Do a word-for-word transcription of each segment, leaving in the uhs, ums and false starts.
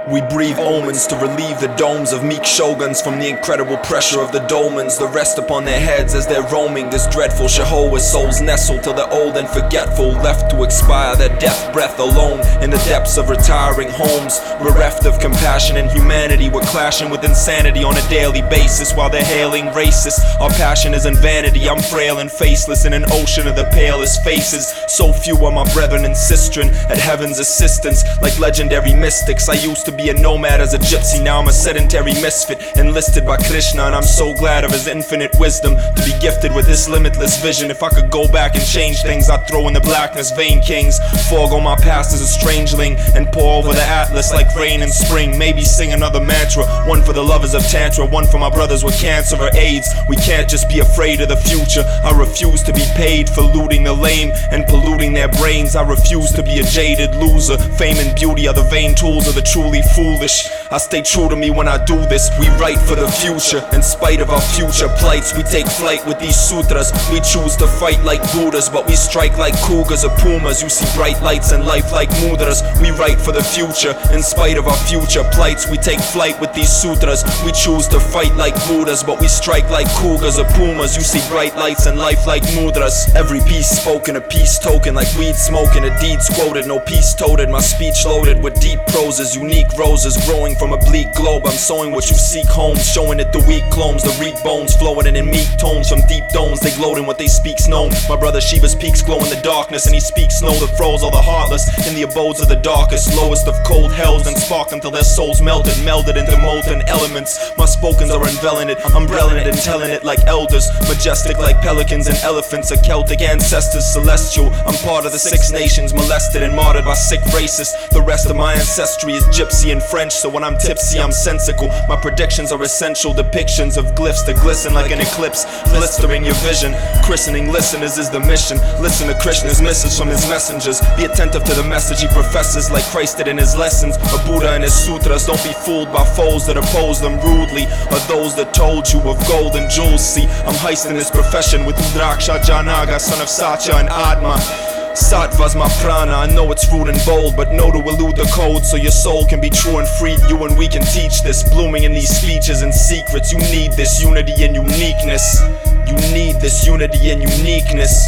We breathe omens to relieve the domes of meek shoguns from the incredible pressure of the dolmens that rest upon their heads as they're roaming this dreadful Shehoah. Souls nestle till they're old and forgetful, left to expire their death breath alone in the depths of retiring homes. Bereft of compassion and humanity, we're clashing with insanity on a daily basis while they're hailing racists. Our passion is in vanity, I'm frail and faceless in an ocean of the palest faces. So few are my brethren and sistren at heaven's assistance, like legendary mystics. I used to be a nomad as a gypsy, now I'm a sedentary misfit, enlisted by Krishna, and I'm so glad of his infinite wisdom to be gifted with this limitless vision. If I could go back and change things, I'd throw in the blackness vein kings, forego my past as a strangeling, and pour over the atlas like rain in spring. Maybe sing another mantra, one for the lovers of tantra, one for my brothers with cancer or AIDS. We can't just be afraid of the future. I refuse to be paid for looting the lame and polluting their brains. I refuse to be a jaded loser. Fame and beauty are the vain tools of the truly foolish. I stay true to me when I do this. We write for the future. In spite of our future plights, we take flight with these sutras. We choose to fight like Buddhas, but we strike like cougars or pumas. You see bright lights and life like mudras. We write for the future. In spite of our future plights, we take flight with these sutras. We choose to fight like Buddhas, but we strike like cougars or pumas. You see bright lights and life like mudras. Every piece spoken, a peace token, like weed smoking, a deeds quoted, no peace toted. My speech loaded with deep proses, unique roses growing from a bleak globe. I'm sowing what you seek home, showing it the weak clones, the reek bones flowing in in meek tones from deep domes. They gloat in what they speak's known. My brother Shiva's peaks glow in the darkness, and he speaks snow that froze all the heartless in the abodes of the darkest, lowest of cold hells, and sparked until their souls melted, melded into molten elements. My spokens are unveiling it, umbrelling it and telling it like elders, majestic like pelicans and elephants, a Celtic ancestors, celestial. I'm part of the six nations, molested and martyred by sick racists. The rest of my ancestry is gypsy and French, so when I'm tipsy I'm sensical. My predictions are essential depictions of glyphs that glisten like an eclipse, blistering your vision. Christening listeners is the mission. Listen to Krishna's message from his messengers. Be attentive to the message he professes, like Christ did in his lessons, or Buddha in his sutras. Don't be fooled by foes that oppose them rudely, or those that told you of gold and jewels. See, I'm heisting this profession with Udraksha Janaga, son of Satya and Atma. Sattva's my prana, I know it's rude and bold, but know to elude the code so your soul can be true and free. You and we can teach this, blooming in these speeches and secrets. You need this unity and uniqueness. You need this unity and uniqueness.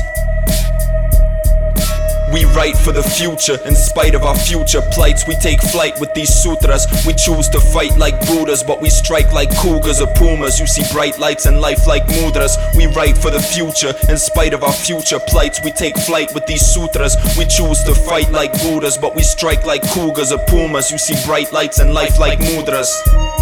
We write for the future. In spite of our future plights, we take flight with these sutras. We choose to fight like Buddhas, but we strike like cougars or pumas. You see bright lights and life like mudras. We write for the future. In spite of our future plights, we take flight with these sutras. We choose to fight like Buddhas, but we strike like cougars or pumas. You see bright lights and life like mudras.